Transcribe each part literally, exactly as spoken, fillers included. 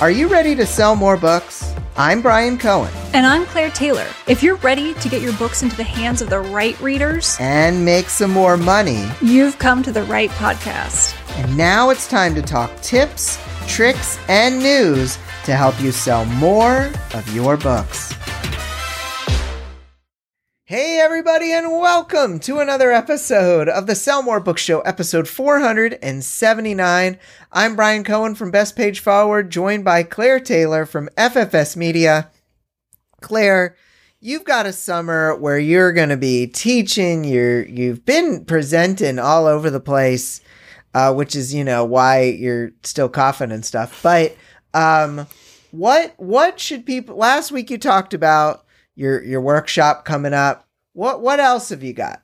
Are you ready to sell more books? I'm Brian Cohen. And I'm Claire Taylor. If you're ready to get your books into the hands of the right readers and make some more money, you've come to the right podcast. And now it's time to talk tips, tricks, and news to help you sell more of your books. Hey everybody, and welcome to another episode of the Sell More Book Show, episode four hundred seventy-nine. I'm Brian Cohen from Best Page Forward, joined by Claire Taylor from F F S Media. Claire, you've got a summer where you're going to be teaching. You're, you've been presenting all over the place, uh, which is, you know, why you're still coughing and stuff. But um, what what should people... Last week you talked about your your workshop coming up. What what else have you got?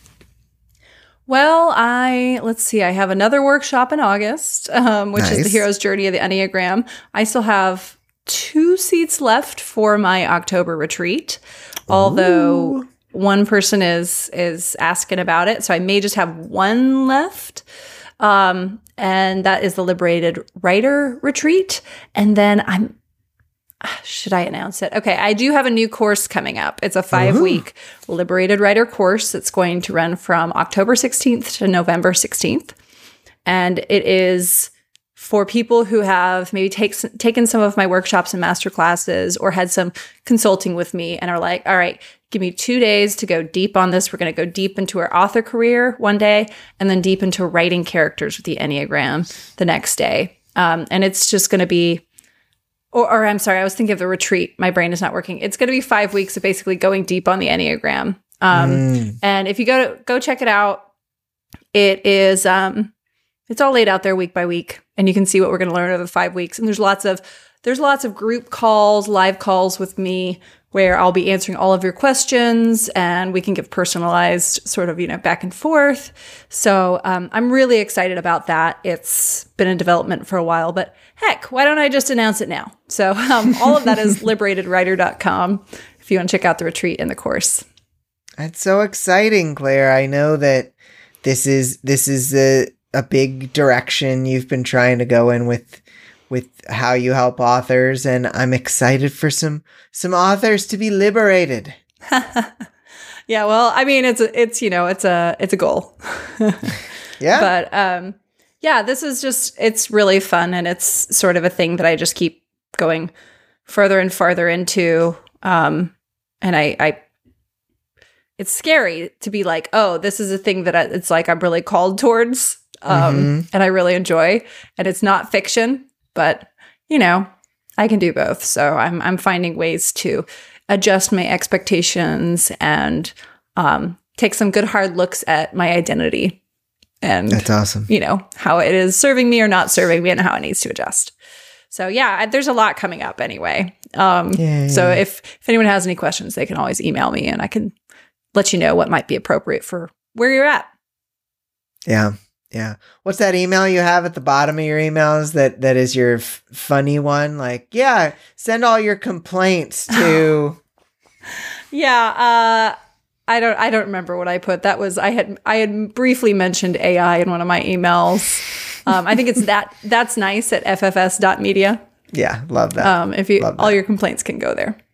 Well, I, let's see, I have another workshop in August, um, which nice. is the Hero's Journey of the Enneagram. I still have two seats left for my October retreat, although Ooh. one person is is asking about it, so I may just have one left. Um, and that is the Liberated Writer Retreat. And then I'm Should I announce it? Okay, I do have a new course coming up. It's a five-week Ooh. Liberated Writer course that's going to run from October sixteenth to November sixteenth. And it is for people who have maybe takes, taken some of my workshops and master classes or had some consulting with me and are like, all right, give me two days to go deep on this. We're going to go deep into our author career one day and then deep into writing characters with the Enneagram the next day. Um, and it's just going to be Or, or I'm sorry, I was thinking of the retreat. My brain is not working. It's going to be five weeks of basically going deep on the Enneagram. Um, mm. And if you go to, go check it out, it is um, it's all laid out there week by week, and you can see what we're going to learn over the five weeks. And there's lots of there's lots of group calls, live calls with me, where I'll be answering all of your questions, and we can give personalized sort of, you know, back and forth. So um, I'm really excited about that. It's been in development for a while, but heck, why don't I just announce it now? So um, all of that is liberated writer dot com if you want to check out the retreat and the course. That's so exciting, Claire. I know that this is this is a, a big direction you've been trying to go in with with how you help authors, and I'm excited for some some authors to be liberated. Yeah, well, I mean, it's a, it's you know, it's a it's a goal. Yeah. But um yeah, this is just, it's really fun, and it's sort of a thing that I just keep going further and farther into. Um, and I, I, it's scary to be like, oh, this is a thing that I, it's like I'm really called towards, um, mm-hmm. and I really enjoy, and it's not fiction, but you know, I can do both. So I'm, I'm finding ways to adjust my expectations and um, take some good hard looks at my identity. And that's awesome. You know, how it is serving me or not serving me and how it needs to adjust. So yeah, there's a lot coming up anyway. Um, yeah, yeah. So if, if anyone has any questions, they can always email me and I can let you know what might be appropriate for where you're at. Yeah. Yeah. What's that email you have at the bottom of your emails that, that is your f- funny one? Like, yeah, send all your complaints to. yeah. Uh, I don't I don't remember what I put. That was I had I had briefly mentioned A I in one of my emails. Um, I think it's that that's nice at f f s dot media. Yeah, love that. Um, if you all your complaints can go there.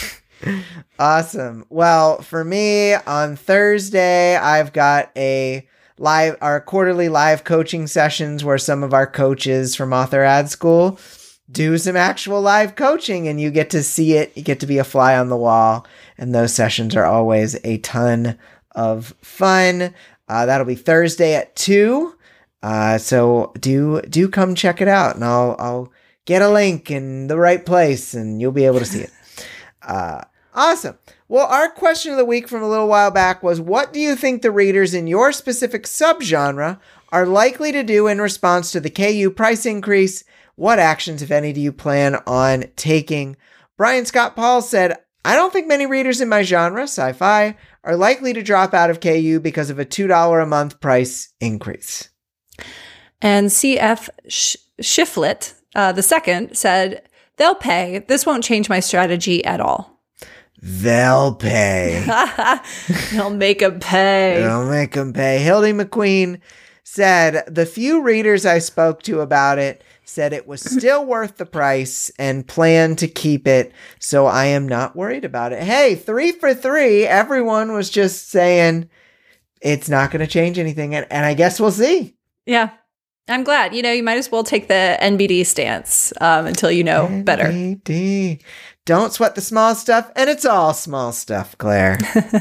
Awesome. Well, for me on Thursday, I've got a live our quarterly live coaching sessions where some of our coaches from Author Ad School do some actual live coaching, and you get to see it. You get to be a fly on the wall. And those sessions are always a ton of fun. Uh, that'll be Thursday at two. Uh, so do do come check it out, and I'll I'll get a link in the right place, and you'll be able to see it. Uh, awesome. Well, our question of the week from a little while back was, what do you think the readers in your specific subgenre are likely to do in response to the K U price increase? What actions, if any, do you plan on taking? Brian Scott Paul said, I don't think many readers in my genre, sci-fi, are likely to drop out of K U because of a two dollars a month price increase. And C F Sh- Shiflet, uh, the second, said, they'll pay. This won't change my strategy at all. They'll pay. They'll make them pay. They'll make them pay. Hildy McQueen said, the few readers I spoke to about it said it was still worth the price and plan to keep it. So I am not worried about it. Hey, three for three. Everyone was just saying it's not going to change anything. And, and I guess we'll see. Yeah. I'm glad. You know, you might as well take the N B D stance um, until you know N B D. better. N B D. Don't sweat the small stuff. And it's all small stuff, Claire.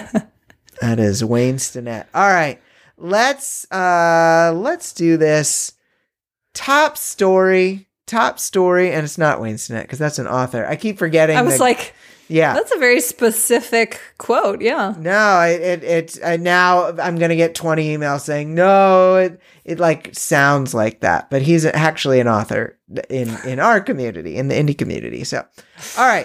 That is Wayne Stinnett. All right. Let's uh, let's do this. Top story. Top story. And it's not Wayne Stinnett because that's an author. I keep forgetting. I was the, like, yeah, that's a very specific quote. Yeah. No, it, it it's uh, now I'm going to get twenty emails saying, no, it, it like sounds like that. But he's actually an author in, in our community, in the indie community. So, all right.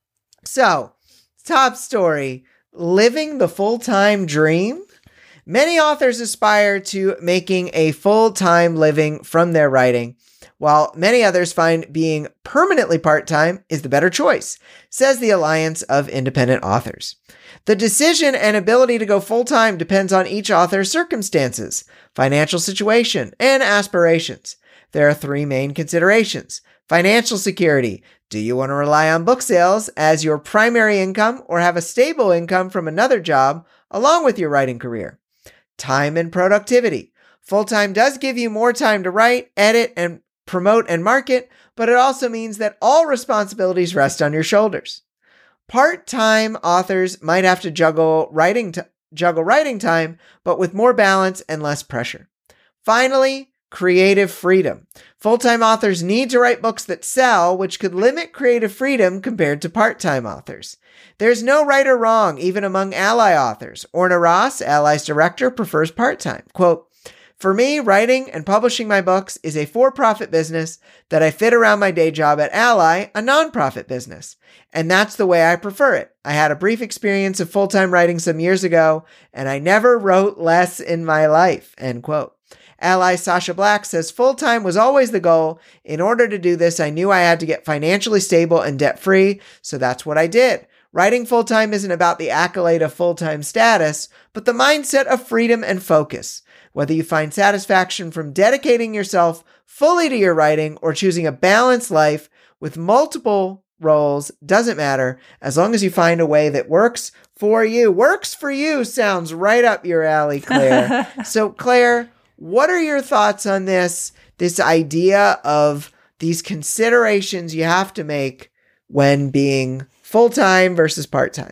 So, top story, living the full-time dream. Many authors aspire to making a full-time living from their writing, while many others find being permanently part-time is the better choice, says the Alliance of Independent Authors. The decision and ability to go full-time depends on each author's circumstances, financial situation, and aspirations. There are three main considerations. Financial security. Do you want to rely on book sales as your primary income or have a stable income from another job along with your writing career? Time and productivity. Full-time does give you more time to write, edit, and promote and market, but it also means that all responsibilities rest on your shoulders. Part-time authors might have to juggle writing t- juggle writing time, but with more balance and less pressure. Finally, creative freedom. Full-time authors need to write books that sell, which could limit creative freedom compared to part-time authors. There's no right or wrong, even among ally authors. Orna Ross, Ally's director, prefers part-time. Quote, "For me, writing and publishing my books is a for-profit business that I fit around my day job at Ally, a non-profit business. And that's the way I prefer it. I had a brief experience of full-time writing some years ago, and I never wrote less in my life." End quote. Ally Sasha Black says, "Full-time was always the goal. In order to do this, I knew I had to get financially stable and debt-free, so that's what I did. Writing full-time isn't about the accolade of full-time status, but the mindset of freedom and focus. Whether you find satisfaction from dedicating yourself fully to your writing or choosing a balanced life with multiple roles doesn't matter, as long as you find a way that works for you." Works for you sounds right up your alley, Claire. So, Claire, what are your thoughts on this, this idea of these considerations you have to make when being full-time versus part-time?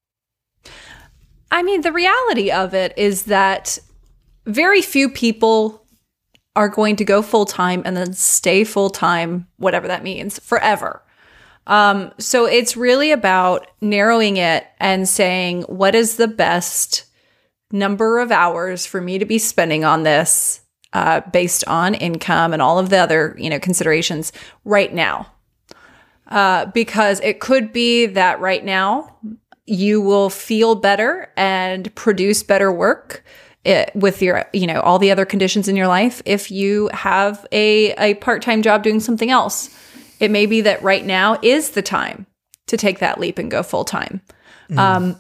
I mean, the reality of it is that very few people are going to go full-time and then stay full-time, whatever that means, forever. Um, so it's really about narrowing it and saying, what is the best number of hours for me to be spending on this uh, based on income and all of the other, you know, considerations right now. Uh, because it could be that right now you will feel better and produce better work it, with your, you know, all the other conditions in your life if you have a, a part-time job doing something else. It may be that right now is the time to take that leap and go full-time. Mm. Um,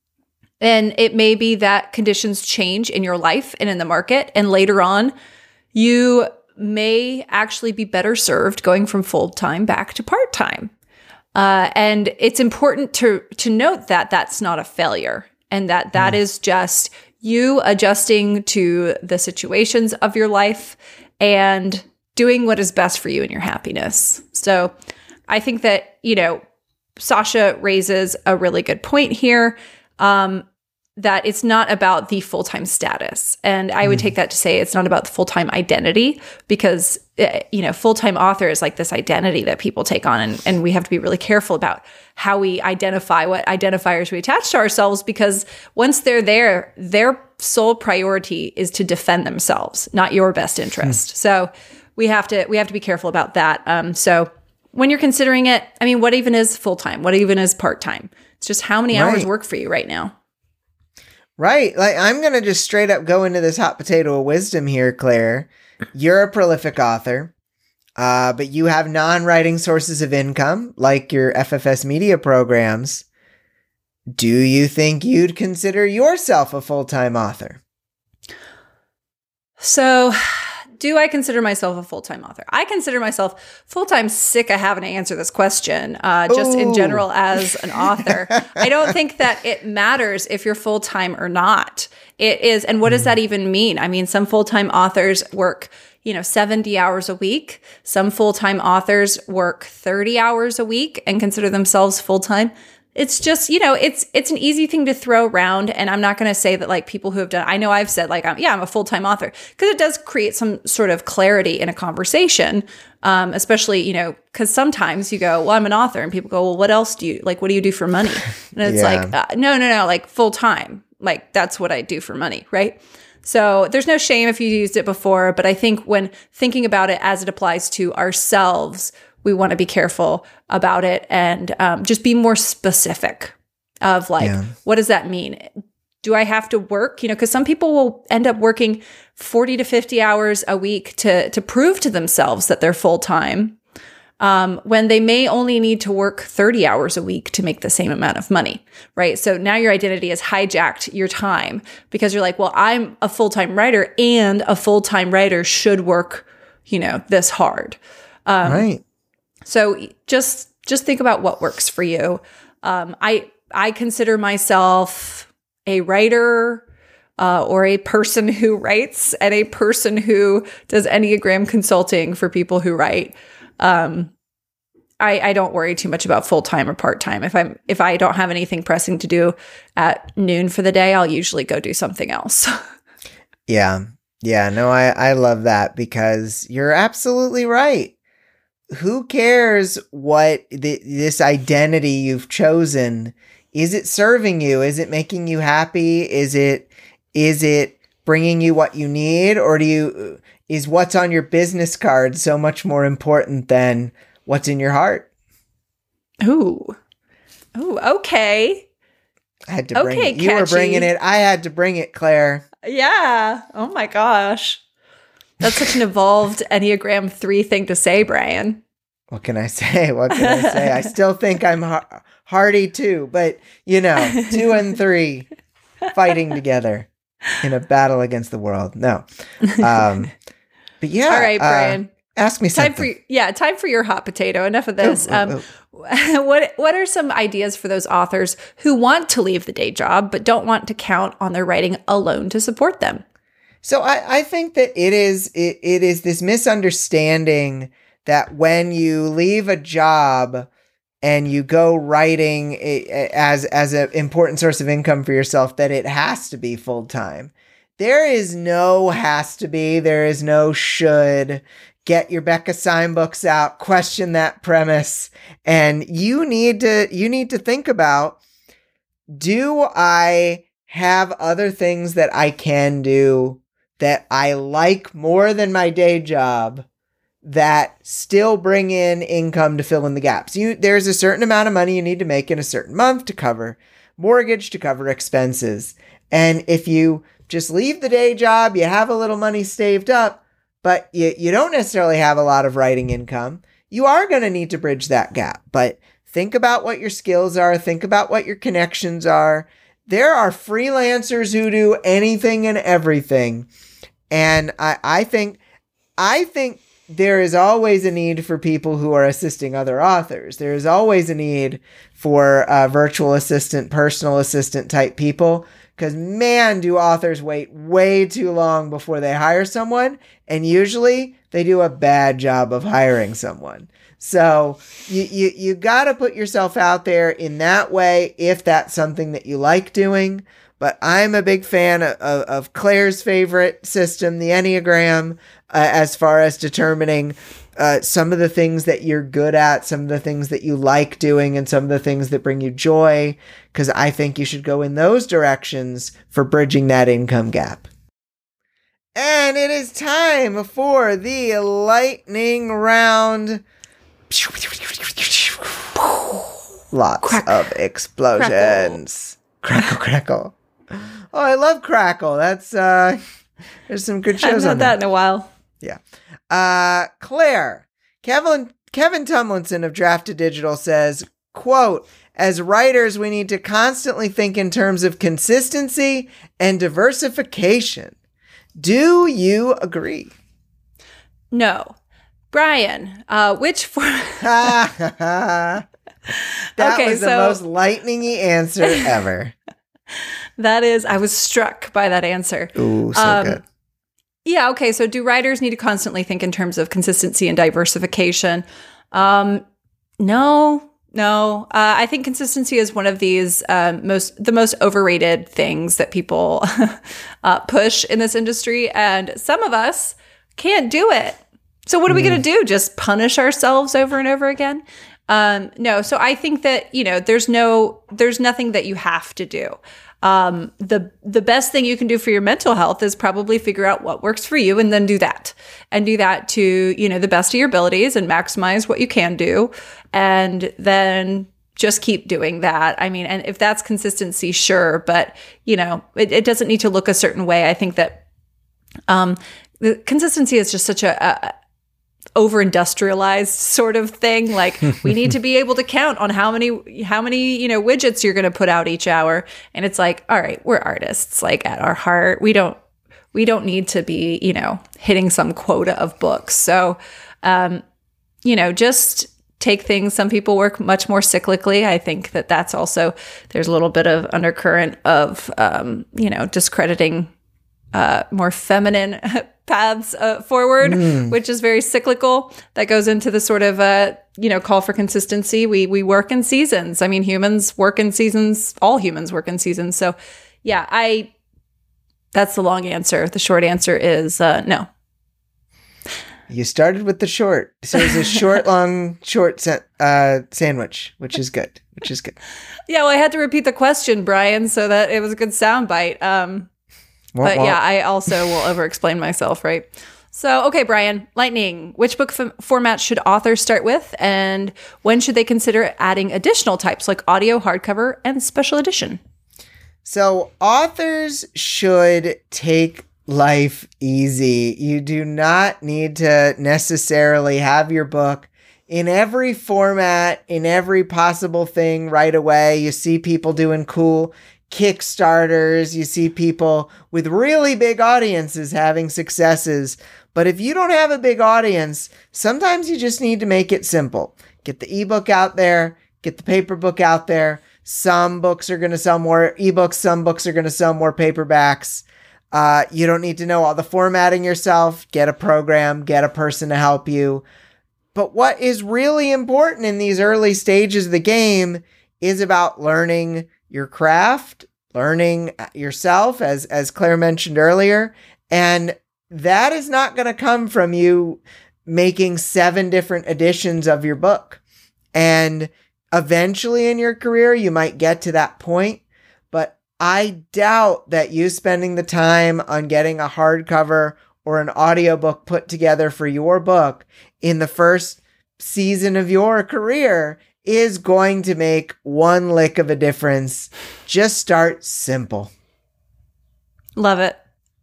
and it may be that conditions change in your life and in the market, and later on, you may actually be better served going from full-time back to part-time. Uh, and it's important to to note that that's not a failure, and that that mm. is just you adjusting to the situations of your life and doing what is best for you and your happiness. So I think that, you know, Sasha raises a really good point here, um, that it's not about the full-time status. And I would take that to say it's not about the full-time identity, because, you know, full-time author is like this identity that people take on. And, and we have to be really careful about how we identify, what identifiers we attach to ourselves, because once they're there, their sole priority is to defend themselves, not your best interest. Hmm. So we have to, we have to be careful about that. Um, so when you're considering it, I mean, what even is full-time? What even is part-time? It's just how many hours right. work for you right now. Right. Like, I'm going to just straight up go into this hot potato of wisdom here, Claire. You're a prolific author, uh, but you have non-writing sources of income, like your F F S media programs. Do you think you'd consider yourself a full-time author? So, do I consider myself a full-time author? I consider myself full-time sick of having to answer this question, uh, just Ooh. in general as an author. I don't think that it matters if you're full-time or not. It is, and what does that even mean? I mean, some full-time authors work, you know, seventy hours a week. Some full-time authors work thirty hours a week and consider themselves full-time. It's just, you know, it's it's an easy thing to throw around. And I'm not going to say that like people who have done, I know I've said like, I'm, yeah, I'm a full-time author, because it does create some sort of clarity in a conversation, um, especially, you know, because sometimes you go, well, I'm an author, and people go, well, what else do you, like, what do you do for money? And it's yeah. like, uh, no, no, no, like full-time, like that's what I do for money, right? So there's no shame if you used it before, but I think when thinking about it as it applies to ourselves, we want to be careful about it and um, just be more specific of like, yeah. what does that mean? Do I have to work? You know, because some people will end up working forty to fifty hours a week to to prove to themselves that they're full-time, um, when they may only need to work thirty hours a week to make the same amount of money, right? So now your identity has hijacked your time because you're like, well, I'm a full-time writer, and a full-time writer should work, you know, this hard. Um, right. So just just think about what works for you. Um, I I consider myself a writer uh, or a person who writes, and a person who does Enneagram consulting for people who write. Um, I, I don't worry too much about full time or part time. If I'm if I don't have anything pressing to do at noon for the day, I'll usually go do something else. yeah, yeah. No, I I love that, because you're absolutely right. Who cares what the, this identity you've chosen? Is it serving you? Is it making you happy? Is it is it bringing you what you need? Or do you is what's on your business card so much more important than what's in your heart? Ooh. Ooh, okay. I had to bring okay, it. You catchy. were bringing it. I had to bring it, Claire. Yeah. Oh my gosh. That's such an evolved Enneagram three thing to say, Brian. What can I say? What can I say? I still think I'm ha- hardy too, but you know, two and three fighting together in a battle against the world. No. Um, but yeah. All right, Brian. Uh, ask me something. Time for, yeah, time for your hot potato. Enough of this. Ooh, ooh, ooh. Um, what what are some ideas for those authors who want to leave the day job but don't want to count on their writing alone to support them? So I, I think that it is it, it is this misunderstanding that when you leave a job and you go writing as as an important source of income for yourself, that it has to be full time. There is no has to be. There is no should. Get your Becca Syme books out. Question that premise, and you need to you need to think about: do I have other things that I can do that I like more than my day job that still bring in income to fill in the gaps? You, there's a certain amount of money you need to make in a certain month to cover mortgage, to cover expenses. And if you just leave the day job, you have a little money saved up, but you, you don't necessarily have a lot of writing income, you are going to need to bridge that gap. But think about what your skills are. Think about what your connections are. There are freelancers who do anything and everything. And I, I think, I think there is always a need for people who are assisting other authors. There is always a need for uh, virtual assistant, personal assistant type people. Because man, do authors wait way too long before they hire someone. And usually they do a bad job of hiring someone. So you, you, you got to put yourself out there in that way if that's something that you like doing. But I'm a big fan of, of, of Claire's favorite system, the Enneagram, uh, as far as determining uh, some of the things that you're good at, some of the things that you like doing, and some of the things that bring you joy. Because I think you should go in those directions for bridging that income gap. And it is time for the lightning round. Lots Crack. of explosions. Crackle, crackle. Oh, I love Crackle. That's, uh, there's some good shows I haven't on had that in a while. Yeah. Uh, Claire, Kevin, Kevin Tumlinson of Drafted Digital says, quote, as writers, we need to constantly think in terms of consistency and diversification. Do you agree? No. Brian, uh, which form? that okay, was the so- most lightning-y answer ever. That is, I was struck by that answer. Ooh, so Um, good. Yeah, okay. So do writers need to constantly think in terms of consistency and diversification? Um, no, no. Uh, I think consistency is one of these um, most the most overrated things that people uh, push in this industry, and some of us can't do it. So what are we going to do? Just punish ourselves over and over again? Um, no. So I think that, you know, there's no, there's nothing that you have to do. Um, the, the best thing you can do for your mental health is probably figure out what works for you and then do that and do that to, you know, the best of your abilities and maximize what you can do. And then just keep doing that. I mean, and if that's consistency, sure. But, you know, it, it doesn't need to look a certain way. I think that, um, the consistency is just such a, a over-industrialized sort of thing. Like we need to be able to count on how many, how many, you know, widgets you're going to put out each hour. And it's like, all right, we're artists, like at our heart. We don't, we don't need to be, you know, hitting some quota of books. So, um, you know, just take things. Some people work much more cyclically. I think that that's also, there's a little bit of undercurrent of, um, you know, discrediting uh, more feminine paths uh, forward, mm. which is very cyclical. That goes into the sort of, uh, you know, call for consistency. We we work in seasons. I mean, humans work in seasons. All humans work in seasons. So, yeah, I. That's the long answer. The short answer is uh, no. You started with the short, so it's a short, long, short sa- uh, sandwich, which is good. Which is good. Yeah, well, I had to repeat the question, Brian, so that it was a good soundbite. Um, But yeah, I also will over-explain myself, right? So, okay, Brian, lightning. Which book f- format should authors start with? And when should they consider adding additional types like audio, hardcover, and special edition? So authors should take life easy. You do not need to necessarily have your book in every format, in every possible thing right away. You see people doing cool Kickstarters, you see people with really big audiences having successes. But if you don't have a big audience, sometimes you just need to make it simple. Get the ebook out there, get the paper book out there. Some books are going to sell more ebooks, some books are going to sell more paperbacks. Uh, you don't need to know all the formatting yourself. Get a program, get a person to help you. But what is really important in these early stages of the game is about learning your craft, learning yourself, as, as Claire mentioned earlier. And that is not going to come from you making seven different editions of your book. And eventually in your career, you might get to that point. But I doubt that you spending the time on getting a hardcover or an audiobook put together for your book in the first season of your career is going to make one lick of a difference. Just start simple. Love it.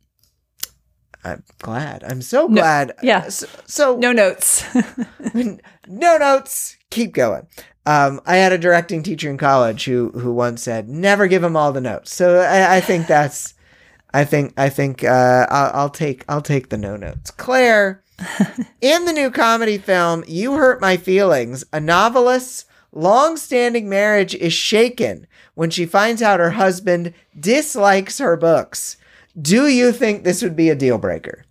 I'm glad. I'm so glad. No, yeah. So, so no notes. no notes. Keep going. Um, I had a directing teacher in college who who once said, "Never give them all the notes." So I, I think that's. I think I think uh, I'll, I'll take I'll take the no notes. Claire, in the new comedy film "You Hurt My Feelings," a novelist's long-standing marriage is shaken when she finds out her husband dislikes her books. Do you think this would be a deal breaker?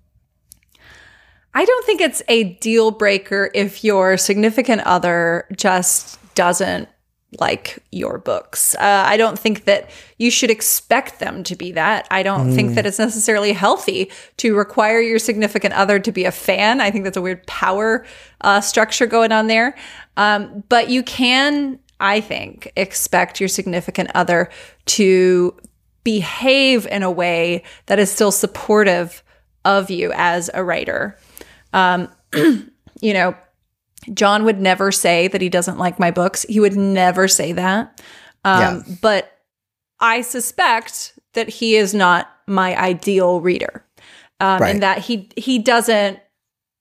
I don't think it's a deal breaker if your significant other just doesn't like your books. Uh, I don't think that you should expect them to be that. I don't mm. think that it's necessarily healthy to require your significant other to be a fan. I think that's a weird power uh, structure going on there. Um, but you can, I think, expect your significant other to behave in a way that is still supportive of you as a writer. Um, you know, John would never say that he doesn't like my books. He would never say that. Um, yeah. But I suspect that he is not my ideal reader. Um, right. And that he he doesn't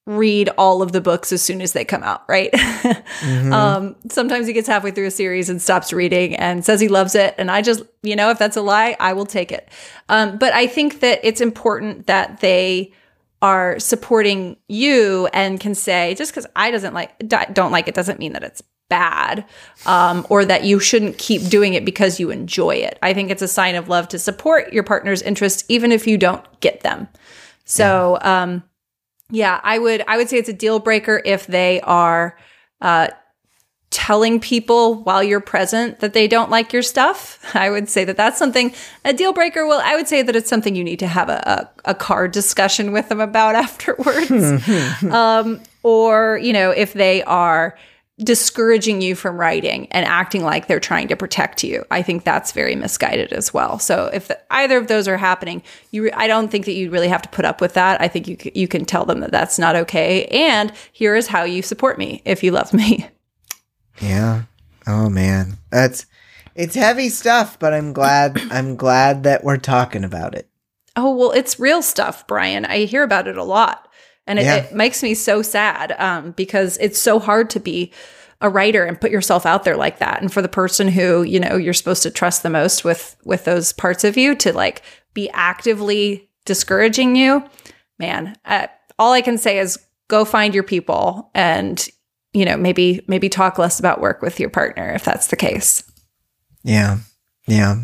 read all of the books as soon as they come out, right? Mm-hmm. um, sometimes he gets halfway through a series and stops reading and says he loves it. And I just, you know, if that's a lie, I will take it. Um, but I think that it's important that they are supporting you and can say, just because I doesn't like, don't like it doesn't mean that it's bad, um, or that you shouldn't keep doing it because you enjoy it. I think it's a sign of love to support your partner's interests, even if you don't get them. So, yeah. um, Yeah, I would I would say it's a deal breaker if they are uh, telling people while you're present that they don't like your stuff. I would say that that's something, a deal breaker. Well, I would say that it's something you need to have a, a, a card discussion with them about afterwards. um, or, you know, if they are discouraging you from writing and acting like they're trying to protect you. I think that's very misguided as well. So if the, either of those are happening, you, re- I don't think that you really have to put up with that. I think you c- you can tell them that that's not okay. And here is how you support me if you love me. Yeah. Oh man, that's it's heavy stuff, but I'm glad I'm glad that we're talking about it. Oh well, it's real stuff, Brian. I hear about it a lot. And it, yeah. it makes me so sad um, because it's so hard to be a writer and put yourself out there like that. And for the person who, you know, you're supposed to trust the most with with those parts of you to like be actively discouraging you, man, uh, all I can say is go find your people and, you know, maybe maybe talk less about work with your partner if that's the case. Yeah. Yeah.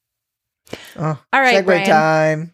Oh, all right, segue time.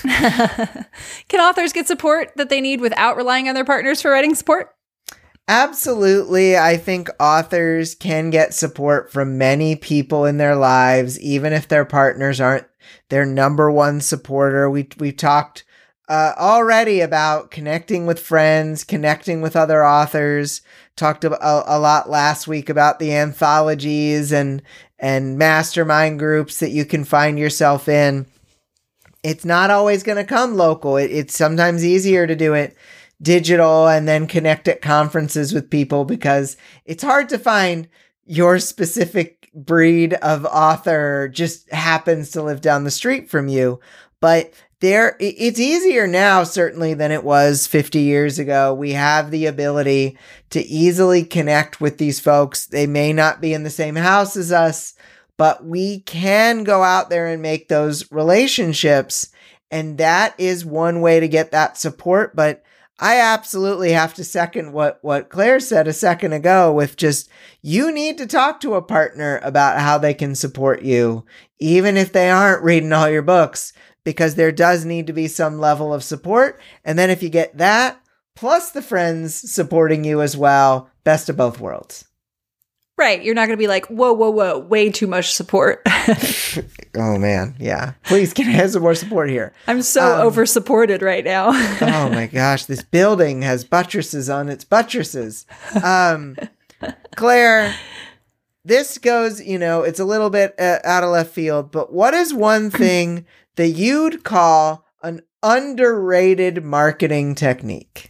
Can authors get support that they need without relying on their partners for writing support? Absolutely. I think authors can get support from many people in their lives, even if their partners aren't their number one supporter. We we talked uh, already about connecting with friends, connecting with other authors. Talked a, a lot last week about the anthologies and and mastermind groups that you can find yourself in. It's not always going to come local. It, it's sometimes easier to do it digital and then connect at conferences with people because it's hard to find your specific breed of author just happens to live down the street from you. But there, it's easier now, certainly, than it was fifty years ago. We have the ability to easily connect with these folks. They may not be in the same house as us, but we can go out there and make those relationships. And that is one way to get that support. But I absolutely have to second what, what Claire said a second ago with just, you need to talk to a partner about how they can support you, even if they aren't reading all your books. Because there does need to be some level of support. And then if you get that, plus the friends supporting you as well, best of both worlds. Right. You're not going to be like, whoa, whoa, whoa, way too much support. Oh, man. Yeah. Please, can I have some more support here? I'm so um, over-supported right now. Oh, my gosh. This building has buttresses on its buttresses. Um, Claire, this goes, you know, it's a little bit uh, out of left field, but what is one thing that you'd call an underrated marketing technique?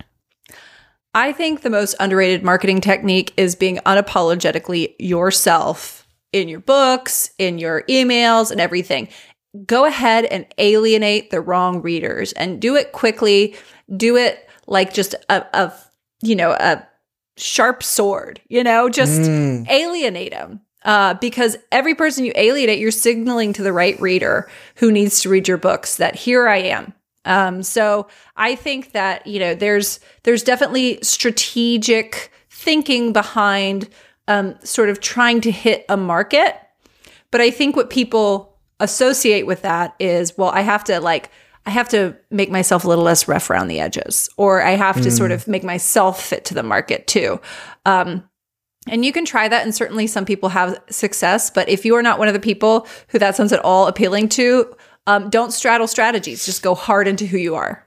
I think the most underrated marketing technique is being unapologetically yourself in your books, in your emails, and everything. Go ahead and alienate the wrong readers and do it quickly. Do it like just a, a you know, a sharp sword, you know, just mm. alienate them. Uh, because every person you alienate, you're signaling to the right reader who needs to read your books that here I am. Um, so I think that, you know, there's there's definitely strategic thinking behind um, sort of trying to hit a market. But I think what people associate with that is, well, I have to like, I have to make myself a little less rough around the edges, or I have to mm. sort of make myself fit to the market too. Um, And you can try that, and certainly some people have success. But if you are not one of the people who that sounds at all appealing to, um, don't straddle strategies. Just go hard into who you are.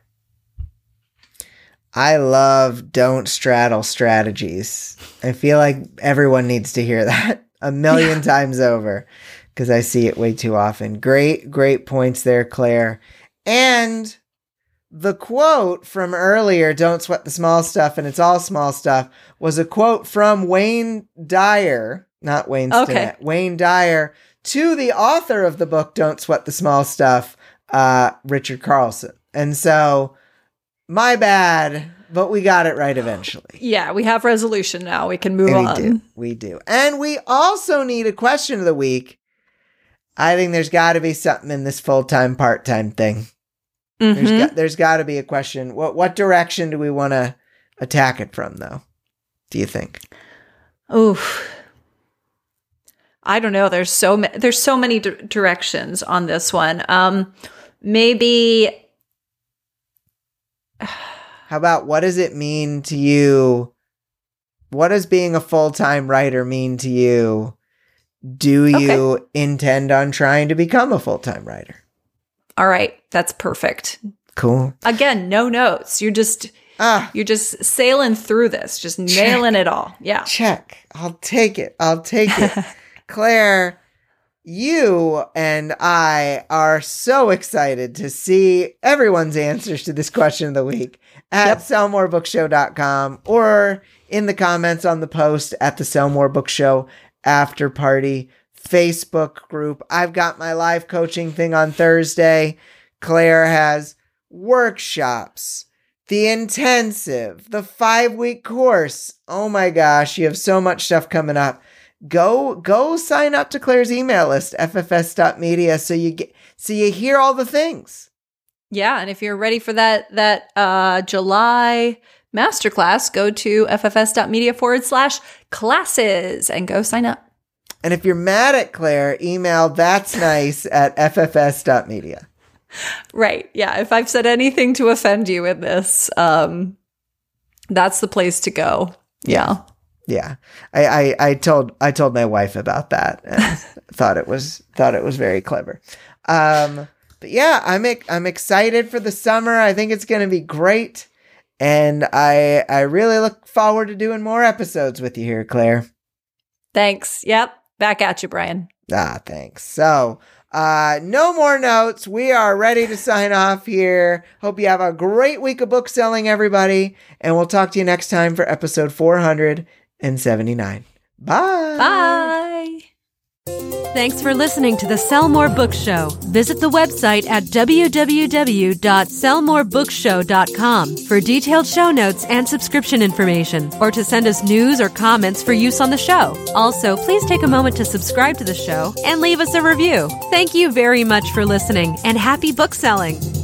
I love don't straddle strategies. I feel like everyone needs to hear that a million yeah. times over because I see it way too often. Great, great points there, Claire. And the quote from earlier, don't sweat the small stuff, and it's all small stuff, was a quote from Wayne Dyer, not Wayne Stinnett, okay. Wayne Dyer, to the author of the book, Don't Sweat the Small Stuff, uh, Richard Carlson. And so, my bad, but we got it right eventually. Yeah, we have resolution now. We can move and we on. Do. We do. And we also need a question of the week. I think there's got to be something in this full-time, part-time thing. Mm-hmm. There's got, there's got to be a question. What what direction do we want to attack it from, though? Do you think? Oof. I don't know. There's so ma- there's so many d- directions on this one. Um, maybe. How about what does it mean to you? What does being a full-time writer mean to you? Do you okay. intend on trying to become a full-time writer? All right. That's perfect. Cool. Again, no notes. You're just ah, you're just sailing through this, just check. nailing it all. Yeah. Check. I'll take it. I'll take it. Claire, you and I are so excited to see everyone's answers to this question of the week at yep. sell more book show dot com or in the comments on the post at the Sell More Book Show After Party Facebook group. I've got my live coaching thing on Thursday. Claire has workshops, the intensive, the five-week course. Oh my gosh, you have so much stuff coming up. Go go sign up to Claire's email list, f f s dot media, so you get so you hear all the things. Yeah, and if you're ready for that that uh, July masterclass, go to ffs.media forward slash classes and go sign up. And if you're mad at Claire, email that's nice at f f s dot media. Right. Yeah. If I've said anything to offend you in this, um, that's the place to go. Yeah. Yeah. I, I, I told I told my wife about that and thought it was thought it was very clever. Um, but yeah, I'm I'm excited for the summer. I think it's going to be great. And I I really look forward to doing more episodes with you here, Claire. Thanks. Yep. Back at you, Brian. Ah, thanks. So, uh, no more notes. We are ready to sign off here. Hope you have a great week of book selling, everybody. And we'll talk to you next time for episode four hundred seventy-nine. Bye. Bye. Thanks for listening to the Sell More Book Show. Visit the website at w w w dot sell more book show dot com for detailed show notes and subscription information, or to send us news or comments for use on the show. Also, please take a moment to subscribe to the show and leave us a review. Thank you very much for listening, and happy book selling.